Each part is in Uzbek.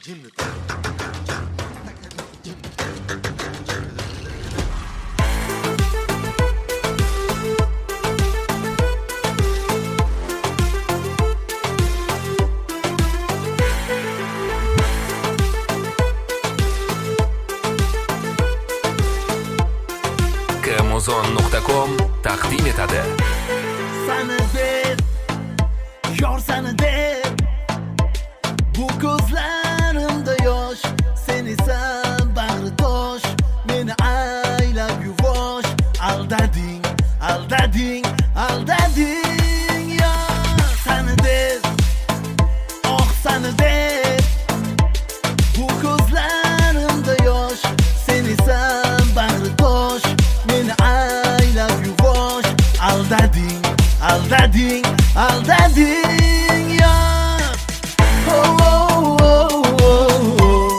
Amazon.com taqdim etadi. Sani deb, yor sani deb, bu ko'zlarimda yosh, sen esa bag'ri tosh, meni aylab yuvosh, aldading, aldading, aldading, yor sani deb, oh sani deb, bu ko'zlarimda yosh, sen esa bag'ri tosh, meni aylab yuvosh, aldading, aldading, aldading, yor. Oh, oh, oh, oh, oh.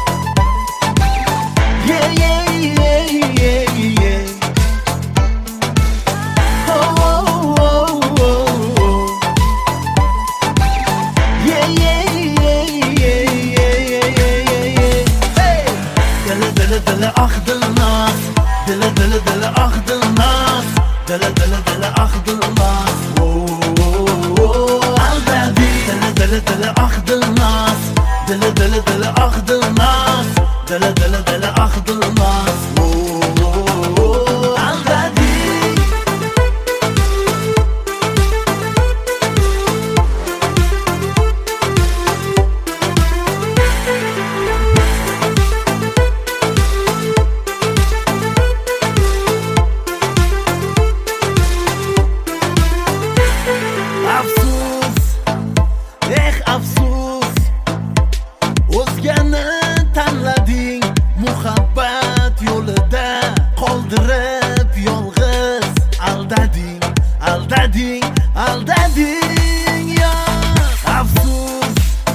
Yeah, yeah, yeah, yeah, yeah. Oh, oh, oh, oh, oh. Yeah, yeah, yeah, yeah, yeah, yeah, yeah. Hey! Dili, dili, dili, ahdilnas. Dili, dili, dili, ahdilnas. Dili, dili, dili, ahdilnas. Dili dili ahdilnas, dili dili dili ahdilnas, dili dili dili ahdilnas. Aldading. Afsus, afsus, o'zgani tanlading, muhabbat yo'lida qoldirib yolg'iz, aldading, aldading, aldading, ya. Afsus,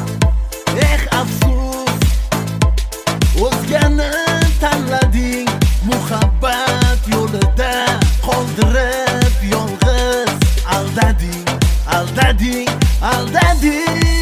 afsus, o'zgani tanlading, muhabbat yo'lida qoldirib yolg'iz, aldading, aldading, aldading.